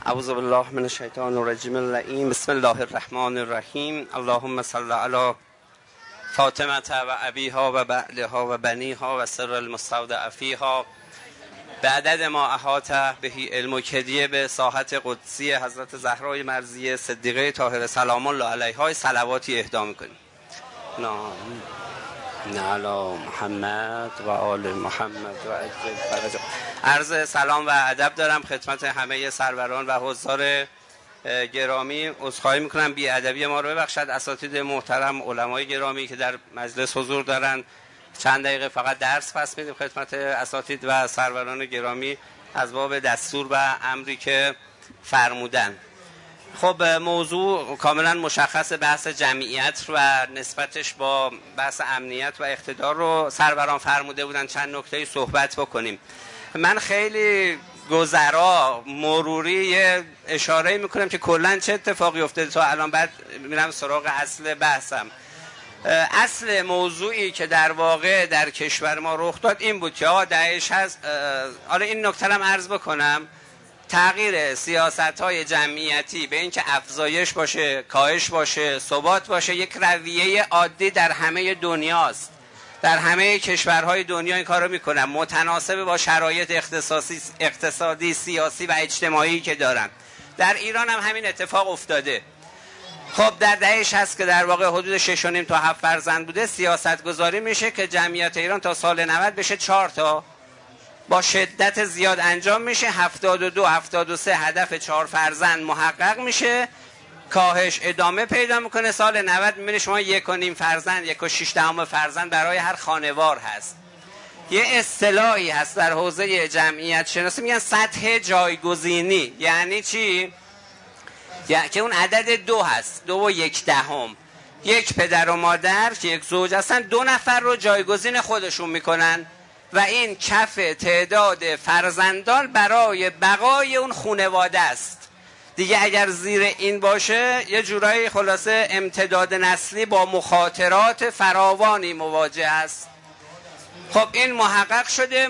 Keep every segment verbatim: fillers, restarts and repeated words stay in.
اعوذ بالله من الشیطان الرجیم اللعین. بسم الله الرحمن الرحیم. اللهم صل علی فاطمه و ابیها و بعلها و بنیها و سر المستودع فیها به عدد ما احاط بهی علم و کدیه به ساحت قدسی حضرت زهرای مرضیه صدیقه طاهره سلام الله علیها صلواتی اهدا میکنیم. علی محمد و آل محمد و عجل فرجا. عرض سلام و ادب دارم خدمت همه سروران و حضار گرامی. عذرخواهی میکنم بی ادبی ما رو ببخشید. اساتید محترم، علمای گرامی که در مجلس حضور دارن، چند دقیقه فقط درس پس میدیم خدمت اساتید و سروران گرامی از باب دستور و امری که فرمودن. خب موضوع کاملا مشخص، بحث جمعیت و نسبتش با بحث امنیت و اقتدار رو سروران فرموده بودن چند نکته صحبت بکنیم. من خیلی گذرا مروری اشاره میکنم که کلا چه اتفاقی افتاده تا الان، بعد میرم سراغ اصل بحثم. اصل موضوعی که در واقع در کشور ما رخ داد این بود که آقا داعش هست. حالا این نکته هم عرض بکنم، تغییر سیاست‌های جمعیتی به این که افزایش باشه، کاهش باشه، ثبات باشه، یک رویه عادی در همه دنیاست. در همه کشورهای دنیا این کارو میکنن، متناسب با شرایط اقتصادی، اقتصادی، سیاسی و اجتماعی که دارن. در ایران هم همین اتفاق افتاده. خب در دهش هست که در واقع حدود شش و نیم تا هفت فرزند بوده، سیاست گذاری میشه که جمعیت ایران تا سال نود بشه چهار تا، با شدت زیاد انجام میشه. هفتاد و دو هفتاد و سه هدف چهار فرزند محقق میشه، کاهش ادامه پیدا میکنه. سال نود میبینه شما یک و نیم فرزند، یک و شش دهم فرزند برای هر خانوار هست. یه اصطلاحی هست در حوزه جمعیت شناسی میگن سطح جایگزینی. یعنی چی؟ یعنی که اون عدد دو هست، دو و یک دهم. یک پدر و مادر که یک زوج هستن دو نفر رو جایگزین خودشون میکنن و این کف تعداد فرزندان برای بقای اون خانواده است. دیگه اگر زیر این باشه یه جورایی خلاصه امتداد نسلی با مخاطرات فراوانی مواجه است. خب این محقق شده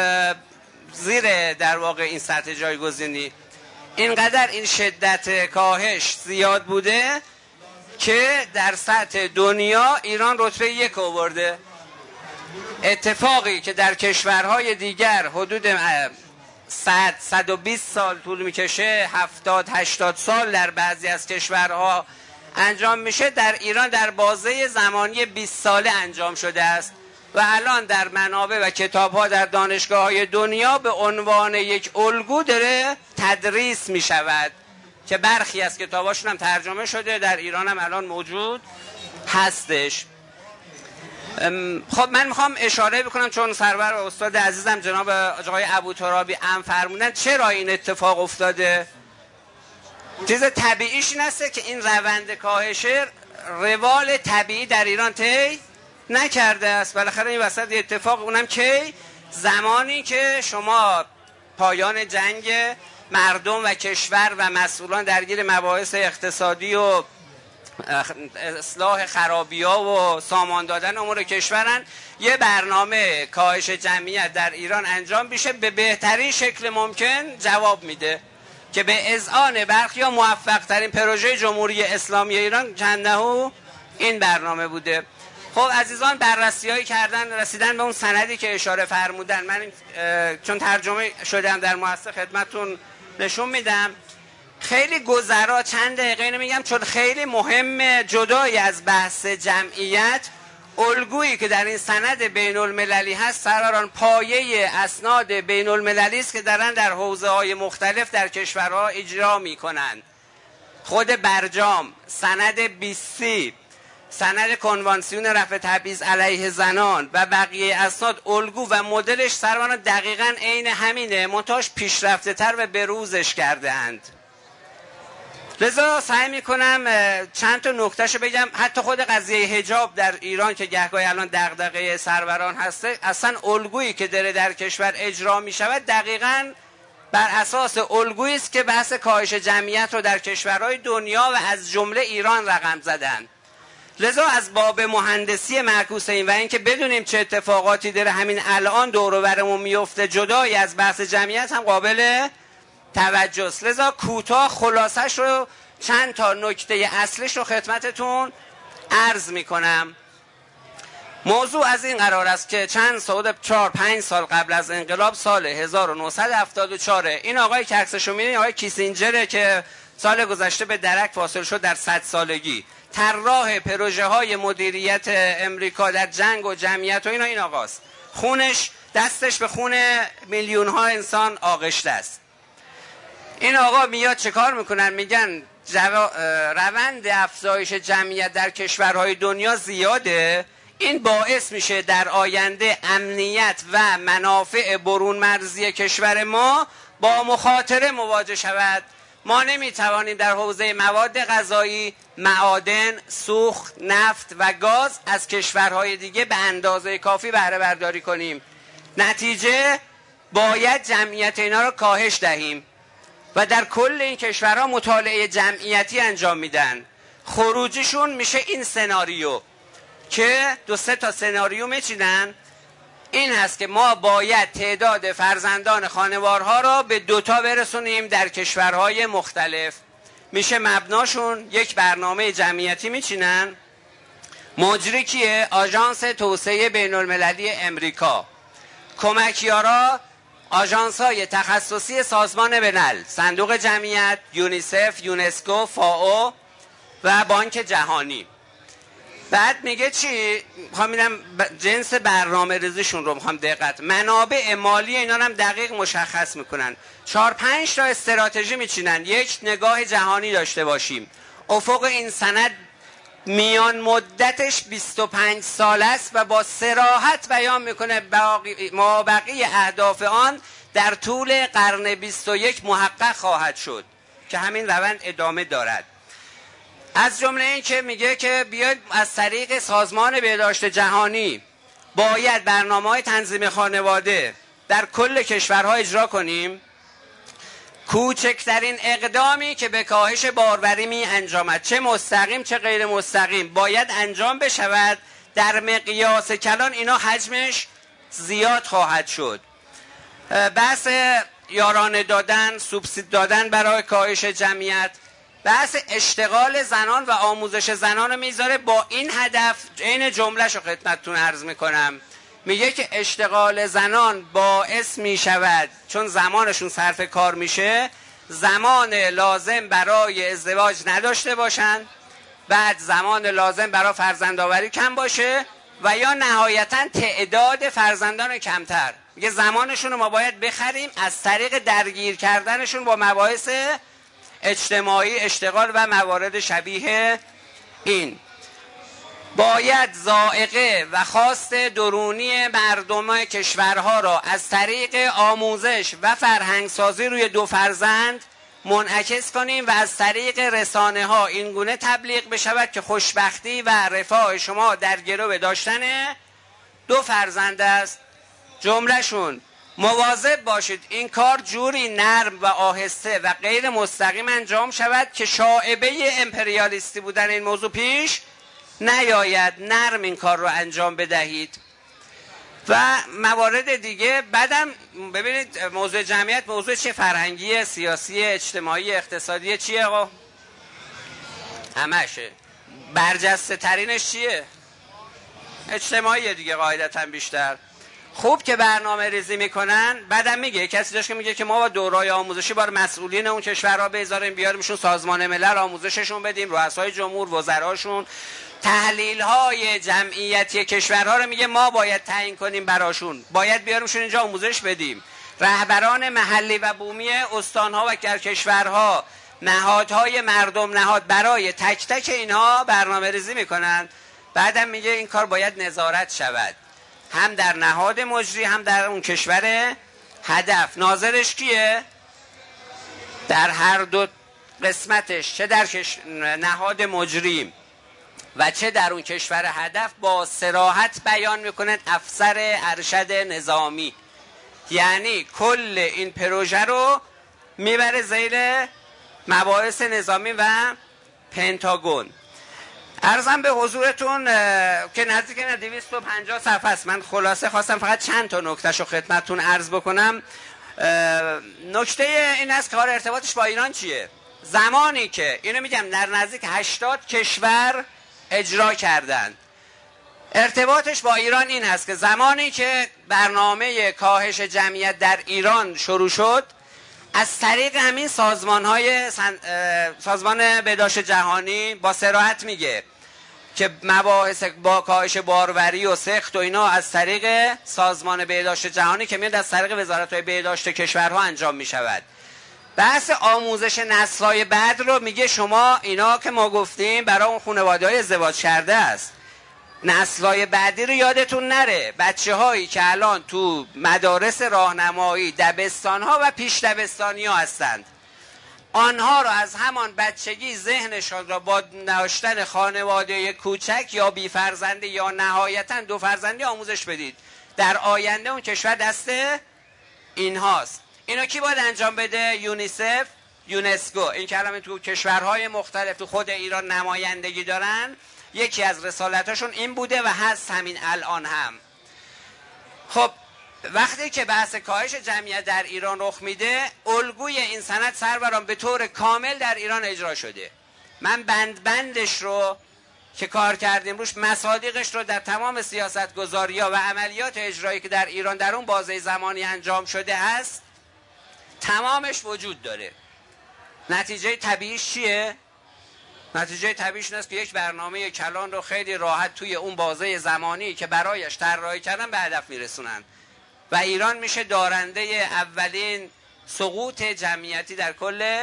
زیر در واقع این سطح جایگزینی. اینقدر این شدت کاهش زیاد بوده که در سطح دنیا ایران رتبه یک آورده. اتفاقی که در کشورهای دیگر حدود صد صد و بیست سال طول میکشه، هفتاد هشتاد سال در بعضی از کشورها انجام میشه، در ایران در بازه زمانی بیست ساله انجام شده است و الان در منابع و کتاب‌ها در دانشگاه‌های دنیا به عنوان یک الگو داره تدریس میشود که برخی از کتاباشون هم ترجمه شده، در ایران هم الان موجود هستش. خب من میخوام اشاره بکنم چون سرور و استاد عزیزم جناب آقای ابوترابی ام فرمودن چرا این اتفاق افتاده. چیز طبیعیش این هسته که این روند کاهش روال طبیعی در ایران طی نکرده است. بالاخره این وسط اتفاق، اونم کی؟ زمانی که شما پایان جنگ مردم و کشور و مسئولان درگیر مباحث اقتصادی و اصلاح خرابی‌ها و سامان دادن امور کشورن، یه برنامه کاهش جمعیت در ایران انجام بشه به بهترین شکل ممکن جواب میده که به اذعان برخی ها موفق ترین پروژه جمهوری اسلامی ایران چندهو این برنامه بوده. خب عزیزان بررسی هایی کردن، رسیدن به اون سندی که اشاره فرمودن. من چون ترجمه شدم در مؤسسه خدمتون نشون میدم. خیلی گذرا چند دقیقه اینو میگم چون خیلی مهمه. جدای از بحث جمعیت، الگویی که در این سند بین المللی هست سراران پایه اسناد بین المللی است که دارن در حوزه های مختلف در کشورها اجرا میکنن. خود برجام، سند بیستی، سند کنوانسیون رفع تبعیض علیه زنان و بقیه اسناد الگو و مدلش سراران دقیقاً عین همینه، منتهاش پیشرفته تر و بروزش کرده اند. لذا سعی میکنم چند تا نکتهشو بگم. حتی خود قضیه حجاب در ایران که گهگاهی الان دغدغه سروران هسته، اصلا الگویی که داره در کشور اجرا میشود دقیقاً بر اساس الگویی است که بحث کاهش جمعیت رو در کشورهای دنیا و از جمله ایران رقم زدن. لذا از باب مهندسی معکوس این و اینکه بدونیم چه اتفاقاتی داره همین الان دور و برمون میفته، جدای از بحث جمعیت هم قابل توجه است. لذا کوتاه خلاصش رو چند تا نکته اصلش رو خدمتتون عرض میکنم. موضوع از این قرار است که چند سال چهار پنج سال قبل از انقلاب، سال هزار و نهصد و هفتاد و چهار، این آقای که عکسشو می‌بینید آقای کیسینجره که سال گذشته به درک فاصل شد در صد سالگی، طراح پروژه های مدیریت امریکا در جنگ و جمعیت و اینا این آقاست. خونش دستش به خون میلیون ها انسان آغشته است. این آقا میاد چه کار میکنن؟ میگن جو... روند افزایش جمعیت در کشورهای دنیا زیاده، این باعث میشه در آینده امنیت و منافع برون مرزی کشور ما با مخاطره مواجه شود. ما نمیتوانیم در حوزه مواد غذایی، معادن، سوخت، نفت و گاز از کشورهای دیگه به اندازه کافی بهره برداری کنیم. نتیجه باید جمعیت اینا رو کاهش دهیم و در کل این کشورها مطالعه جمعیتی انجام میدن. خروجیشون میشه این سناریو که دو سه تا سناریو میچینن. این هست که ما باید تعداد فرزندان خانوارها را به دوتا برسونیم در کشورهای مختلف. میشه مبناشون یک برنامه جمعیتی میچینن. مجری کیه؟ آژانس توسعه بین المللی امریکا. کمکیارا آژانس های تخصصی سازمان ملل، صندوق جمعیت، یونیسف، یونسکو، فائو و بانک جهانی. بعد میگه چی؟ میخوام اینم جنس برنامه ریزیشون رو میخوام دقت، منابع مالی اینا هم دقیق مشخص میکنن. چهار پنج تا استراتژی میچینن. یک، نگاه جهانی داشته باشیم. افق این سند میان مدتش بیست و پنج سال است و با صراحت بیان میکنه مابقی اهداف آن در طول قرن بیست و یک محقق خواهد شد که همین روند ادامه دارد. از جمله این که میگه که بیاید از طریق سازمان بهداشت جهانی باید برنامه‌های تنظیم خانواده در کل کشورها اجرا کنیم. کوچکترین اقدامی که به کاهش باروری می انجامد، چه مستقیم چه غیر مستقیم، باید انجام بشود. در مقیاس کلان اینا حجمش زیاد خواهد شد. بحث یارانه دادن، سوبسید دادن برای کاهش جمعیت، بحث اشتغال زنان و آموزش زنان رو میذاره با این هدف. این جمله‌شو رو خدمتتون عرض میکنم. میگه که اشتغال زنان باعث میشود چون زمانشون صرف کار میشه، زمان لازم برای ازدواج نداشته باشن، بعد زمان لازم برای فرزندآوری کم باشه و یا نهایتا تعداد فرزندان کمتر. میگه زمانشون رو ما باید بخریم از طریق درگیر کردنشون با مباحث اجتماعی، اشتغال و موارد شبیه این. باید ذائقه و خواست درونی مردم کشورها را از طریق آموزش و فرهنگسازی روی دو فرزند منعکس کنیم و از طریق رسانه ها این گونه تبلیغ بشود که خوشبختی و رفاه شما در گرو داشتن دو فرزند است. جملهشون: مواظب باشید این کار جوری نرم و آهسته و غیر مستقیم انجام شود که شائبه امپریالیستی بودن این موضوع پیش نیاید. نرم این کار رو انجام بدهید. و موارد دیگه. بعدم ببینید موضوع جمعیت موضوع چه فرهنگی، سیاسی، اجتماعی، اقتصادی چیه آقا؟ همشه. برجسته ترینش چیه؟ اجتماعی دیگه قاعدتا بیشتر. خوب که برنامه ریزی میکنن. بعدم میگه کسی داشت که میگه که ما با دورای آموزشی بار مسئولین اون کشورها بذاریم بیاریمشون سازمان ملل آموزششون بدیم، رؤسای جمهور، وزراشون، تحلیل های جمعیتی کشورها رو میگه ما باید تعیین کنیم براشون، باید بیاریمشون اینجا آموزش بدیم. رهبران محلی و بومی استانها و کشورها نهادهای مردم نهاد برای تک تک اینها برنامه ریزی میکنن. بعدم میگه این کار باید نظارت شود، هم در نهاد مجری هم در اون کشور هدف. ناظرش کیه؟ در هر دو قسمتش، چه در نهاد مجری و چه در اون کشور هدف، با صراحت بیان میکنه افسر ارشد نظامی. یعنی کل این پروژه رو میبره زیر مباحث نظامی و پنتاگون. عرضم به حضورتون که نزدیک دویست و پنجاه صفحه است. من خلاصه خواستم فقط چند تا نکتهشو خدمتتون عرض بکنم. نکته این است که کار ارتباطش با ایران چیه؟ زمانی که اینو میگم در نزدیک هشتاد کشور اجرا کردند، ارتباطش با ایران این هست که زمانی که برنامه کاهش جمعیت در ایران شروع شد، از طریق همین سازمان های سن... سازمان بهداشت جهانی با صراحت میگه که مباحث با کاهش باروری و سقط و اینا از طریق سازمان بهداشت جهانی که میاد از طریق وزارت‌های بهداشت کشورها انجام میشود. بحث آموزش نسل‌های بعد رو میگه شما اینا که ما گفتیم برای اون خانواده‌های ازدواج کرده است. نسل‌های بعدی رو یادتون نره، بچه‌هایی که الان تو مدارس راهنمایی، دبستان‌ها و پیش دبستانی‌ها هستند، آنها را از همان بچگی ذهنشان را با داشتن خانواده کوچک یا بی فرزندی یا نهایتاً دو فرزندی آموزش بدید. در آینده اون کشور دست اینهاست. اینو کی باید انجام بده؟ یونیسف، یونسکو. این کلمه تو کشورهای مختلف تو خود ایران نمایندگی دارن. یکی از رسالتاشون این بوده و هست همین الان هم. خب وقتی که بحث کاهش جمعیت در ایران رخ میده، الگوی این سند سروران به طور کامل در ایران اجرا شده. من بند بندش رو که کار کردیم روش، مصادیقش رو در تمام سیاست گذاری‌ها و عملیات اجرایی که در ایران در اون بازه زمانی انجام شده است تمامش وجود داره. نتیجه طبیعیش چیه؟ نتیجه طبیعیش این است که یک برنامه کلان رو خیلی راحت توی اون بازه زمانی که برایش طراحی کردن به هدف میرسونن و ایران میشه دارنده اولین سقوط جمعیتی در کل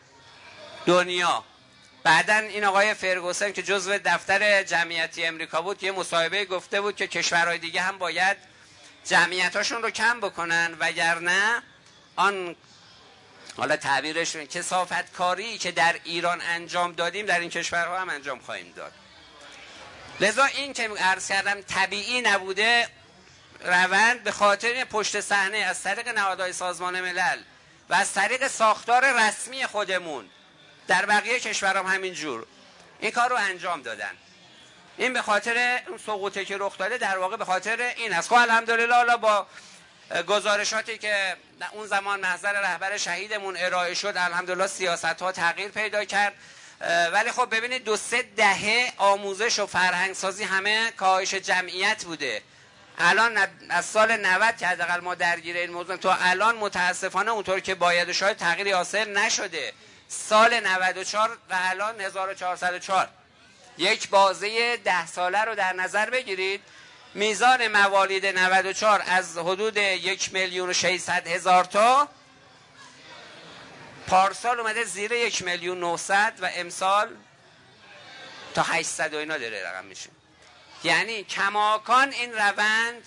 دنیا. بعدن این آقای فرگوسن که جزو دفتر جمعیتی امریکا بود یه مصاحبه گفته بود که کشورهای دیگه هم باید جمعیتاشون رو کم بکنن وگرنه آن، حالا تعبیرش کثافت کاری که در ایران انجام دادیم در این کشورها هم انجام خواهیم داد. لذا این که عرض کردم طبیعی نبوده روند به خاطر پشت صحنه از طریق نهادهای سازمان ملل و از طریق ساختار رسمی خودمون در بقیه کشورها هم همین جور این کار رو انجام دادن. این به خاطر اون سقوطی که رخ داده در واقع به خاطر این است. خب الحمدلله حالا با گزارشاتی که اون زمان محضر رهبر شهیدمون ارائه شد الحمدلله سیاست ها تغییر پیدا کرد، ولی خب ببینید دو سه دهه آموزش و فرهنگ سازی همه کاهش جمعیت بوده. الان از سال نود که حداقل ما درگیر این موضوع تا الان متاسفانه اونطور که باید و شاید تغییری حاصل نشده. سال نود و چهار و الان هزار و چهارصد و چهار یک بازه ده ساله رو در نظر بگیرید. میزان موالید نود و چهار از حدود یک میلیون و ششصد هزار تا پارسال اومده زیر یک میلیون و نهصد و امسال تا هشتصد و اینا داره رقم میشه. یعنی کماکان این روند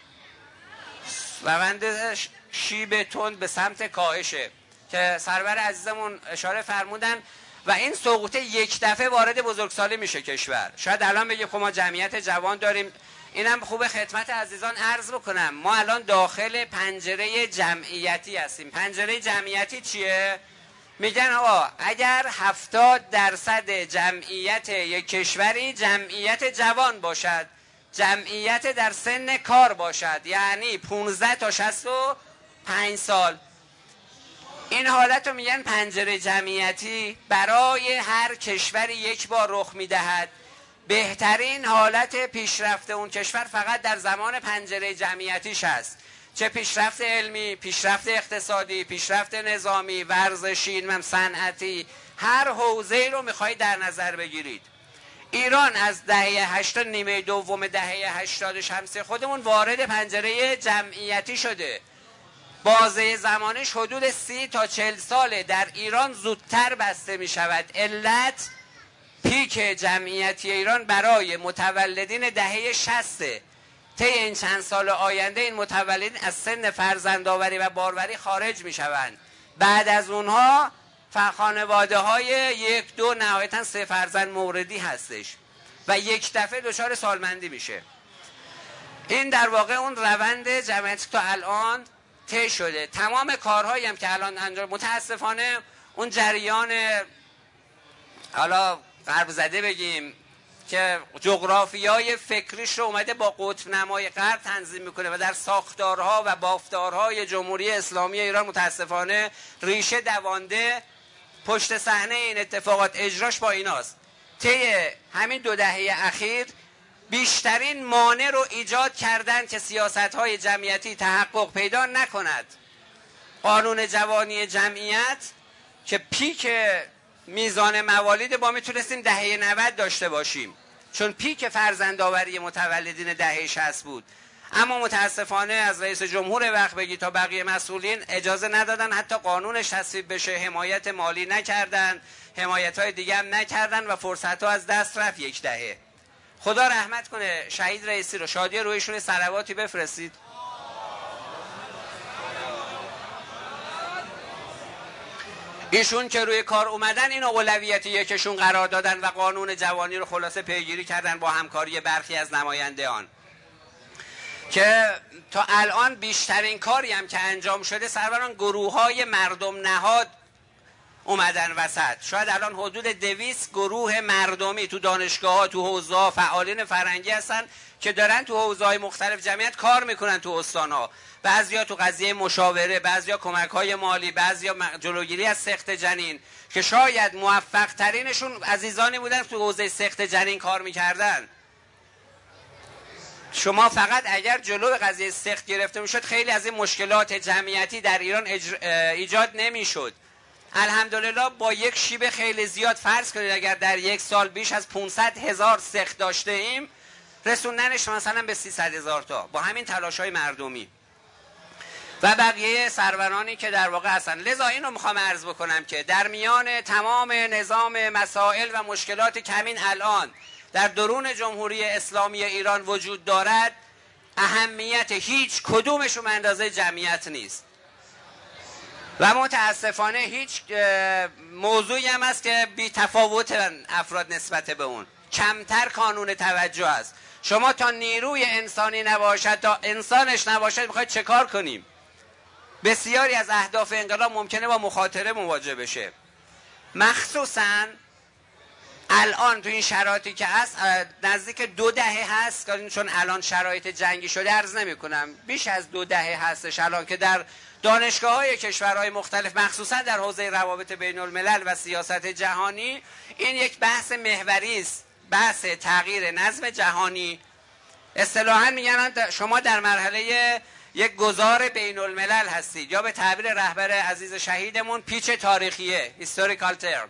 روند شیب تند به سمت کاهشه که سرور عزیزمون اشاره فرمودن و این سقوط یک دفعه وارد بزرگسالی میشه کشور. شاید الان بگیم خب ما جمعیت جوان داریم. اینم خوبه خدمت عزیزان عرض بکنم ما الان داخل پنجره جمعیتی هستیم. پنجره جمعیتی چیه؟ میگن آقا اگر هفتاد درصد جمعیت یک کشوری جمعیت جوان باشد، جمعیت در سن کار باشد، یعنی پانزده تا شصت و پنج سال، این حالت رو میگن پنجره جمعیتی. برای هر کشوری یک بار رخ میدهد. بهترین حالت پیشرفت اون کشور فقط در زمان پنجره جمعیتیش هست، چه پیشرفت علمی، پیشرفت اقتصادی، پیشرفت نظامی، ورزشی، صنعتی، هر حوزه‌ای رو میخواید در نظر بگیرید. ایران از دهه هشتاد، نیمه دوم دهه هشتاد شمسی خودمون وارد پنجره جمعیتی شده. بازه زمانش حدود سی تا چل ساله. در ایران زودتر بسته می شود. علت پیک جمعیتی ایران برای متولدین دهه شصت. طی این چند سال آینده این متولدین از سن فرزندآوری و باروری خارج می شوند. بعد از اونها خانواده های یک دو نهایتا سه فرزند موردی هستش و یک دفعه دچار سالمندی میشه. این در واقع اون روند جمعیتی تا الان طی شده. تمام کارهایی هم که الان انجام متاسفانه اون جریان حالا غرب زده بگیم که جغرافیای فکریش رو اومده با قطب نمای غرب تنظیم میکنه و در ساختارها و بافتارهای جمهوری اسلامی ایران متاسفانه ریشه دوانده. پشت صحنه این اتفاقات اجراش با ایناست. طی همین دو دهه اخیر بیشترین مانع رو ایجاد کردن که سیاست‌های جمعیتی تحقق پیدا نکند. قانون جوانی جمعیت که پیک میزان موالید با میتونستیم دهه نود داشته باشیم، چون پیک فرزندآوری متولدین دهه شصت بود، اما متاسفانه از رئیس جمهور وقت بگی تا بقیه مسئولین اجازه ندادن حتی قانونش تصویب بشه، حمایت مالی نکردن، حمایت های دیگه هم نکردن و فرصت ها از دست رفت یک دهه. خدا رحمت کنه شهید رئیسی رو، شادی رویشون صلواتی بفرستید. ایشون که روی کار اومدن این اولویت یکشون قرار دادن و قانون جوانی رو خلاصه پیگیری کردن با همکاری برخی از نماینده آن، که تا الان بیشترین کاری هم که انجام شده سروران گروه های مردم نهاد اومدن وسط. شاید الان حدود دویست گروه مردمی تو دانشگاه ها، تو حوزه ها فعالین فرهنگی هستن که دارن تو حوزه های مختلف جمعیت کار میکنن تو استان ها. بعضیا تو قضیه مشاوره، بعضیا کمک های مالی، بعضیا جلوگیری از سقط جنین که شاید موفق ترینشون عزیزانی بودن تو حوزه سقط جنین کار میکردن. شما فقط اگر جلو قضیه سقط گرفته میشد خیلی از این مشکلات جمعیتی در ایران ایجاد نمیشد. الحمدلله با یک شیب خیلی زیاد، فرض کنید اگر در یک سال بیش از پانصد هزار سقط داشته ایم، رسوندنش مثلا به سیصد هزار تا با همین تلاش های مردمی و بقیه سرورانی که در واقع هستن. لذا این رو میخوام عرض بکنم که در میان تمام نظام مسائل و مشکلات کمین الان در درون جمهوری اسلامی ایران وجود دارد، اهمیت هیچ کدومشون اندازه جمعیت نیست و متاسفانه هیچ موضوعی هم هست که بی تفاوت افراد نسبت به اون، کمتر کانون توجه است. شما تا نیروی انسانی نباشد، تا انسانش نباشد، میخواید چه کار کنیم؟ بسیاری از اهداف انقلاب ممکنه با مخاطره مواجه بشه، مخصوصاً الان تو این شرایطی که هست، نزدیک دو دهه هست، چون الان شرایط جنگی شده عرض نمی کنم، بیش از دو دهه هستش الان که در دانشگاه های کشورهای مختلف مخصوصا در حوزه روابط بین الملل و سیاست جهانی این یک بحث محوری است، بحث تغییر نظم جهانی. اصطلاحاً میگن شما در مرحله یک گذار بین الملل هستید، یا به تعبیر رهبر عزیز شهیدمون پیچ تاریخیه، historical term،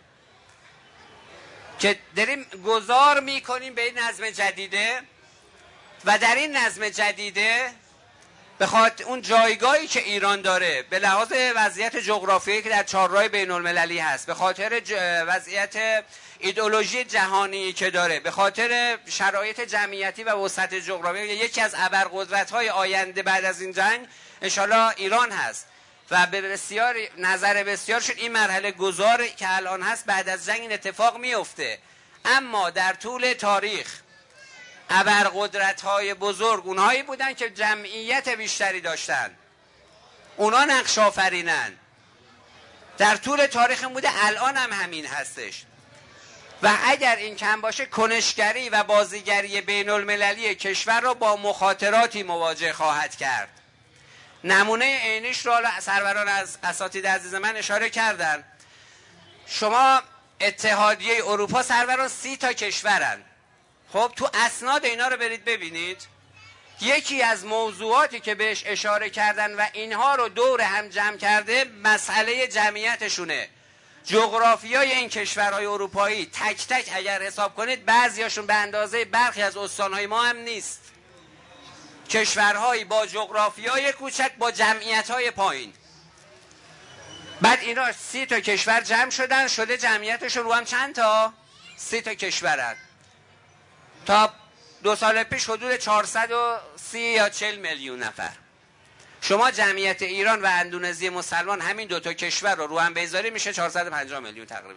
که داریم گذار میکنیم به این نظم جدیده و در این نظم جدیده به خاطر اون جایگاهی که ایران داره به لحاظ وضعیت جغرافیایی که در چهارراه بین المللی هست، به خاطر وضعیت ایدئولوژی جهانی که داره، به خاطر شرایط جمعیتی و وسعت جغرافیایی، یکی از ابرقدرت‌های آینده بعد از این جنگ انشالله ایران هست و به بسیار نظر بسیار شد این مرحله گذار که الان هست بعد از جنگ این اتفاق میفته. اما در طول تاریخ ابرقدرت‌های بزرگ اونهایی بودن که جمعیت بیشتری داشتن، اونا نقش آفرینن، در طول تاریخ بوده، الان هم همین هستش و اگر این کم باشه کنشگری و بازیگری بین المللی کشور را با مخاطراتی مواجه خواهد کرد. نمونه عینیش رو سروران از اساتید عزیز من اشاره کردن. شما اتحادیه اروپا سروران سی تا کشورن، خب تو اسناد اینا رو برید ببینید، یکی از موضوعاتی که بهش اشاره کردن و اینها رو دور هم جمع کرده مسئله جمعیتشونه. جغرافیای این کشورهای اروپایی تک تک اگر حساب کنید بعضیاشون به اندازه برخی از استانهای ما هم نیست، کشورهایی با جغرافیای کوچک با جمعیت‌های پایین. بعد اینا سی تا کشور جمع شدن، شده جمعیتشون رو هم چند تا؟ سی تا کشورن. تا دو سال پیش حدود چهارصد و سی یا چهل میلیون نفر. شما جمعیت ایران و اندونزی مسلمان همین دو تا کشور رو رو هم بذاری میشه چهارصد و پنجاه میلیون تقریبا.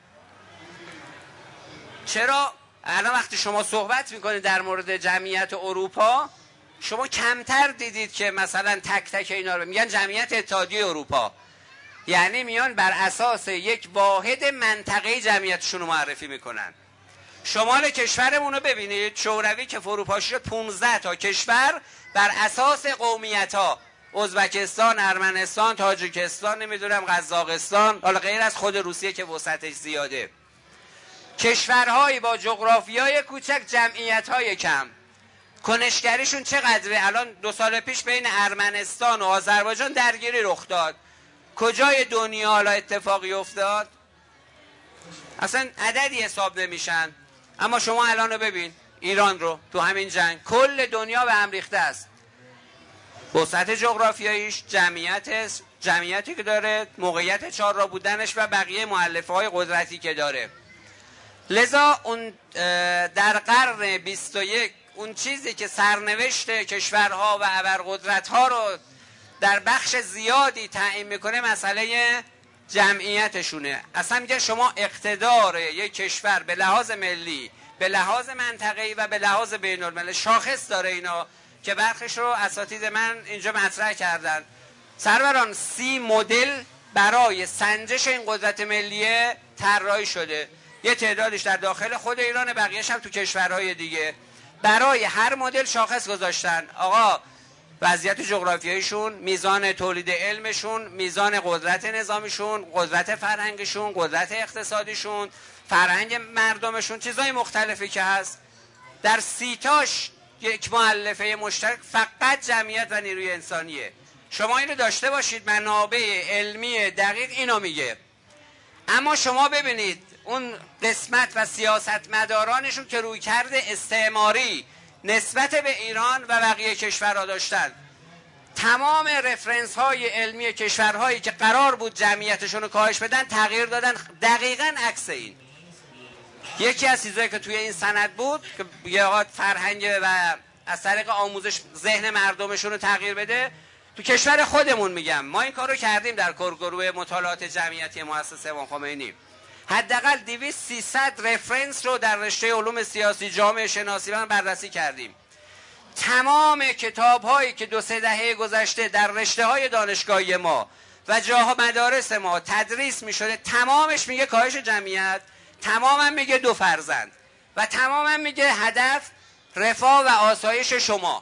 چرا الان وقتی شما صحبت میکنید در مورد جمعیت اروپا، شما کمتر دیدید که مثلا تک تک اینا رو میگن جمعیت اتحادیه اروپا، یعنی میان بر اساس یک واحد منطقه جمعیتشون رو معرفی میکنن. شمال کشورمون رو ببینید، شوروی که فروپاشی شد پانزده تا کشور بر اساس قومیت ها، ازبکستان، ارمنستان، تاجیکستان، نمیدونم قزاقستان، حالا غیر از خود روسیه که وسعتش زیاده، کشورهایی با جغرافیای کوچک، جمعیت‌های کم، کنشگریشون چقدره؟ الان دو سال پیش بین ارمنستان و آذربایجان درگیری رخ داد. کجای دنیا حالا اتفاقی افتاد؟ اصلا عددی حساب نمیشن. اما شما الان رو ببین، ایران رو تو همین جنگ کل دنیا به هم ریخته است. وسعت جغرافیاییش، جمعیت جمعیتی که داره، موقعیت چهار راه بودنش و بقیه مؤلفه‌های قدرتی که داره. لذا اون در قرن بیست و یک اون چیزی که سرنوشت کشورها و ابرقدرت‌ها رو در بخش زیادی تعیین میکنه مسئله جمعیتشونه. اصلا میگه شما اقتدار یک کشور به لحاظ ملی، به لحاظ منطقه‌ای و به لحاظ بین الملل شاخص داره، اینا که برخش رو اساتید من اینجا مطرح کردن. سروران سی مدل برای سنجش این قدرت ملیه طراحی شده، یه تعدادش در داخل خود ایران، بقیه‌اش هم تو کشورهای دیگه. برای هر مدل شاخص گذاشتن. آقا وضعیت جغرافیاییشون، میزان تولید علمشون، میزان قدرت نظامیشون، قدرت فرهنگشون، قدرت اقتصادیشون، فرهنگ مردمشون، چیزای مختلفی که هست. در سیتاش یک مؤلفه مشترک فقط جمعیت و نیروی انسانیه. شما اینو داشته باشید، منابع علمی دقیق اینو میگه. اما شما ببینید اون قسمت و سیاستمدارانشون که روی کرده استعماری نسبت به ایران و بقیه کشورها داشتن، تمام رفرنس های علمی کشورهایی که قرار بود جمعیتشون رو کاهش بدن تغییر دادن، دقیقاً عکس این. یکی از چیزایی که توی این سند بود که یه آقا فرهنگ و از طریق آموزش ذهن مردمشون رو تغییر بده، تو کشور خودمون میگم ما این کارو کردیم در کارگروه مطالعات جمعیتی مؤسسه امام خمینی. حداقل دویست سیصد رفرنس رو در رشته علوم سیاسی، جامعه شناسی من بررسی کردیم. تمام کتاب هایی که دو سه دهه گذشته در رشته های دانشگاهی ما و جاها مدارس ما تدریس می شده، تمامش میگه کاهش جمعیت، تمامم میگه دو فرزند و تمامم میگه هدف رفاه و آسایش شما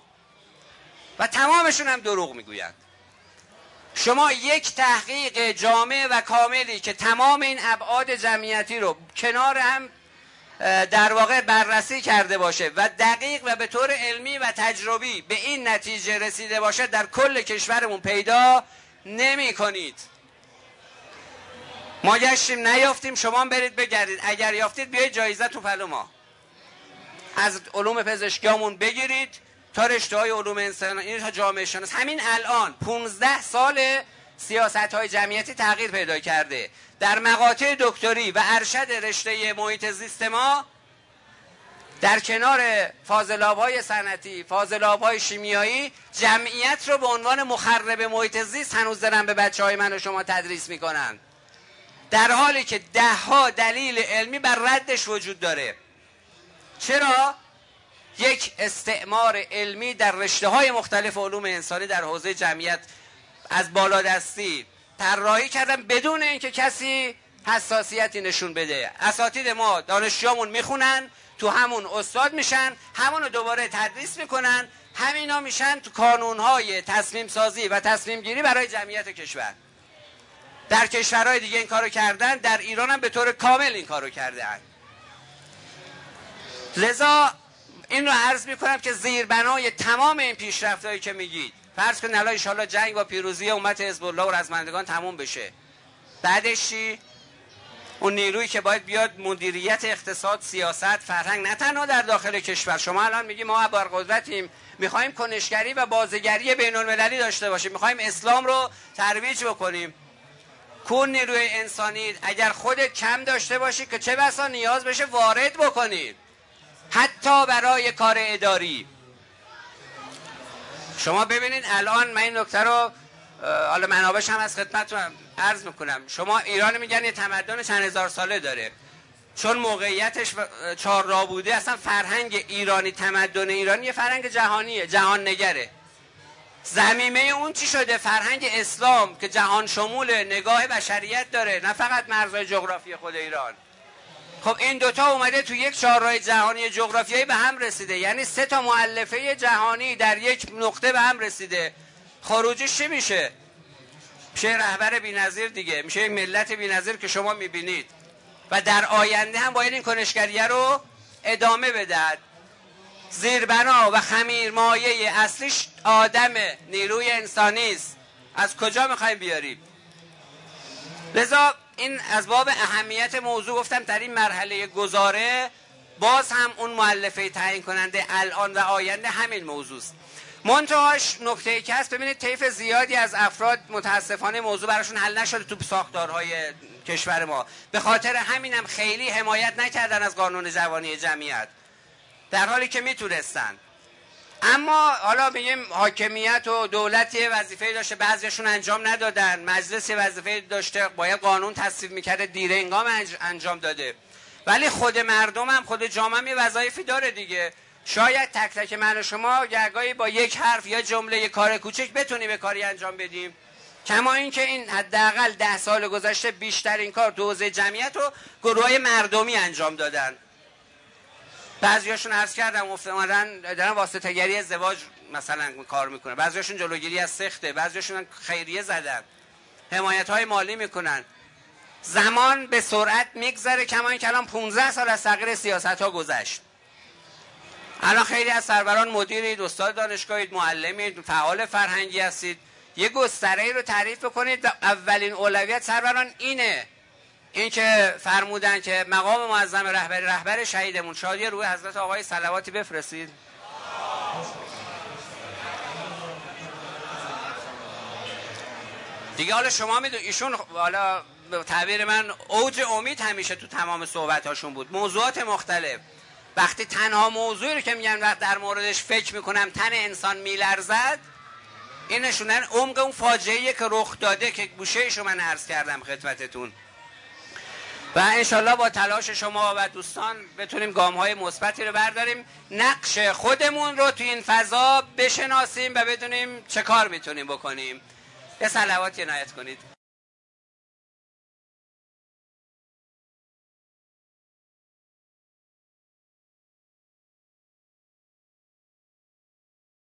و تمامشون هم دروغ میگویند. شما یک تحقیق جامع و کاملی که تمام این ابعاد جمعیتی رو کنار هم در واقع بررسی کرده باشه و دقیق و به طور علمی و تجربی به این نتیجه رسیده باشه در کل کشورمون پیدا نمی کنید. ما گشتیم نیافتیم، شما برید بگردید، اگر یافتید بیایید جایزه تو پلو ما از علوم پزشکیامون بگیرید تا رشته های علوم انسانی تا جامعه شناسی. همین الان پانزده سال سیاست های جمعیتی تغییر پیدا کرده. در مقاطع دکتری و ارشد رشته محیط زیست ما در کنار فاضلاب های صنعتی، فاضلاب های شیمیایی، جمعیت رو به عنوان مخرب محیط زیست هنوز دارن به بچه های من و شما تدریس میکنن، در حالی که ده ها دلیل علمی بر ردش وجود داره. چرا؟ یک استعمار علمی در رشته های مختلف علوم انسانی در حوزه جمعیت از بالادستی طراحی کردن بدون اینکه کسی حساسیتی نشون بده. اساتید ما دانشجوامون میخونن، تو همون استاد میشن، همونو دوباره تدریس میکنن، همینا میشن تو کانونهای تصمیم سازی و تصمیم گیری برای جمعیت کشور. در کشورهای دیگه این کارو کردن، در ایران هم به طور کامل این کارو کردن. لذا این رو عرض میکنم که زیربنای تمام این پیشرفتایی که میگید، فرض کنید الان ان شاءالله جنگ با پیروزی امت حزب الله و رزمندگان تموم بشه، بعدش چی؟ اون نیرویی که باید بیاد مدیریت اقتصاد، سیاست، فرهنگ، نه تنها در داخل کشور. شما الان میگی ما ابرقدرتیم، میخوایم کنشگری و بازیگری بین المللی داشته باشیم، میخوایم اسلام رو ترویج بکنیم. کون نیروی انسانی اگر خودت کم داشته باشی که چه بسا نیاز بشه وارد بکنید، حتی برای کار اداری. شما ببینید الان من این نکته رو حالا منابعش هم از خدمتتون عرض میکنم. شما ایران میگن یه تمدن چند هزار ساله داره، چون موقعیتش چهار راه بوده. اصلا فرهنگ ایرانی، تمدن ایرانی یه فرهنگ جهانیه، جهان نگره. ضمیمه اون چی شده؟ فرهنگ اسلام که جهان شمول نگاه بشریت داره، نه فقط مرزهای جغرافی خود ایران. خب این دوتا اومده تو یک چهارراه جهانی جغرافیایی به هم رسیده، یعنی سه تا مؤلفه جهانی در یک نقطه به هم رسیده. خروجش چی میشه؟ میشه رهبر بی‌نظیر دیگه، میشه یک ملت بی‌نظیر که شما میبینید و در آینده هم باید این کنشگریه رو ادامه بدهد. زیربنا و خمیرمایه اصلیش آدم، نیروی انسانی است. از کجا میخوایم بیاریم؟ لذا این از باب اهمیت موضوع گفتم در این مرحله گذاره باز هم اون مؤلفه تعیین کننده الان و آینده همین موضوع است. منتهاش نکته که هست، ببینید طیف زیادی از افراد متاسفانه موضوع براشون حل نشده تو ساختارهای کشور ما، به خاطر همینم هم خیلی حمایت نکردن از قانون جوانی جمعیت در حالی که میتونستن. اما حالا میگیم حاکمیت و دولت یه وظیفه داشته، بعضیشون انجام ندادن، مجلس یه وظیفه داشته باید قانون تصویب میکرده، دیر انگام انجام داده. ولی خود مردم هم، خود جامعه هم یه وظایفی داره دیگه. شاید تک تک من و شما گرگاهی با یک حرف یا جمله یک کار کوچک بتونیم به کاری انجام بدیم، کما اینکه این حداقل ده سال گذشته بیشتر این کار تو حوزه جمعیت رو گروهای مردمی انجام دادن. بعضیاشون عرض کردم اومدن دارن واسطه‌گری ازدواج مثلا کار میکنن، بعضیاشون جلوگیری از سخته، بعضیاشون خیریه زدن، حمایت‌های مالی میکنن. زمان به سرعت میگذره، کما اینکه الان پانزده سال از تغییر سیاست‌ها گذشت. الان خیلی از سروران مدیرید، استاد دانشگاهید، معلمید، فعال فرهنگی هستید. یه گستره‌ای رو تعریف بکنید. اولین اولویت سروران اینه، این که فرمودن که مقام معظم رهبری رهبر شهیدمون شادی روی حضرت آقای صلواتی بفرستید. دیگه حالا شما میدونید ایشون حالا به تعبیر من اوج امید همیشه تو تمام صحبتاشون بود، موضوعات مختلف. وقتی تنها موضوعی رو که میگن وقت در موردش فکر میکنم تن انسان میلرزد، این نشونن عمق اون فاجعه‌ای که رخ داده که گوشه‌ایشو من عرض کردم خدمتتون. و انشالله با تلاش شما و دوستان بتونیم گام‌های مثبتی رو برداریم، نقش خودمون رو تو این فضا بشناسیم و بدونیم چه کار میتونیم بکنیم. یه صلواتی عنایت کنید.